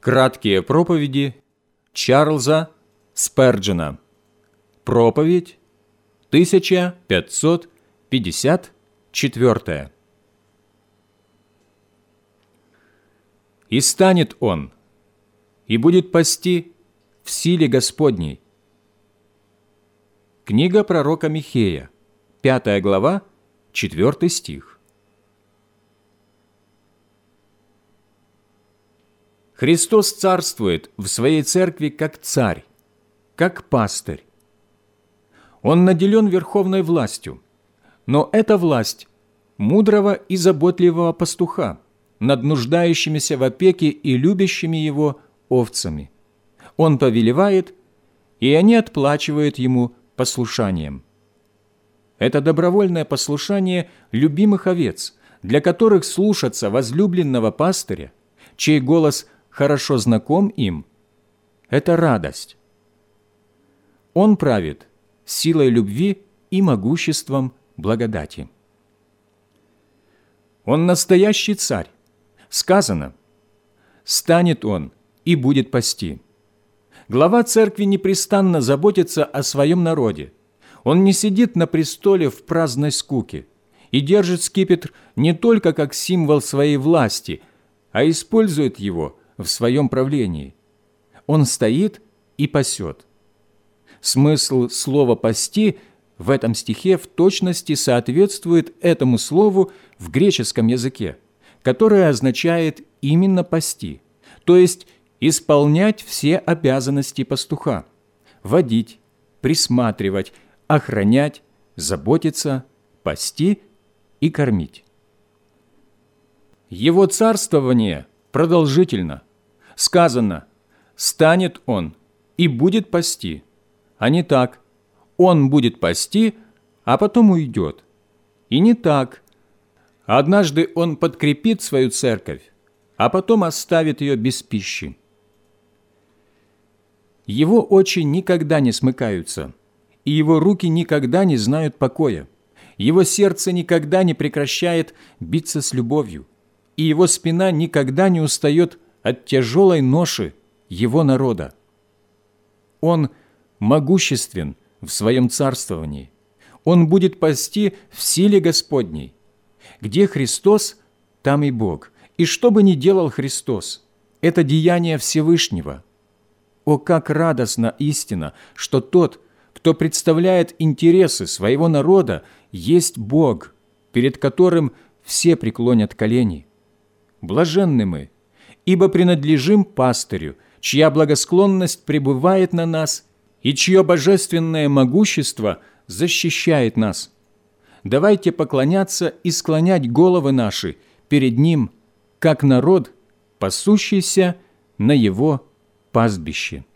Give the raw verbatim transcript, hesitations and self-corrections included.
Краткие проповеди Чарльза Сперджена. Проповедь тысяча пятьсот пятьдесят четвёртая. «И станет он, и будет пасти в силе Господней». Книга пророка Михея, пятая глава, четвёртый стих. Христос царствует в Своей Церкви как Царь, как Пастырь. Он наделен верховной властью, но эта власть мудрого и заботливого пастуха над нуждающимися в опеке и любящими Его овцами. Он повелевает, и они отплачивают Ему послушанием. Это добровольное послушание любимых овец, для которых слушаться возлюбленного пастыря, чей голос хорошо знаком им, это радость. Он правит силой любви и могуществом благодати. Он настоящий царь. Сказано: «Станет он и будет пасти». Глава церкви непрестанно заботится о своем народе. Он не сидит на престоле в праздной скуке и держит скипетр не только как символ своей власти, а использует его в своем правлении. Он стоит и пасет. Смысл слова «пасти» в этом стихе в точности соответствует этому слову в греческом языке, которое означает именно «пасти», то есть исполнять все обязанности пастуха – водить, присматривать, охранять, заботиться, пасти и кормить. Его царствование продолжительно. Сказано: «Станет он и будет пасти», а не так: «Он будет пасти, а потом уйдет». И не так: «Однажды он подкрепит свою церковь, а потом оставит ее без пищи». Его очи никогда не смыкаются, и его руки никогда не знают покоя. Его сердце никогда не прекращает биться с любовью, и его спина никогда не устает от тяжелой ноши его народа. Он могуществен в своем царствовании. Он будет пасти в силе Господней. Где Христос, там и Бог. И что бы ни делал Христос, это деяние Всевышнего. О, как радостна истина, что тот, кто представляет интересы своего народа, есть Бог, перед которым все преклонят колени. Блаженны мы, ибо принадлежим пастырю, чья благосклонность пребывает на нас и чье божественное могущество защищает нас. Давайте поклоняться и склонять головы наши перед Ним, как народ, пасущийся на Его пастбище.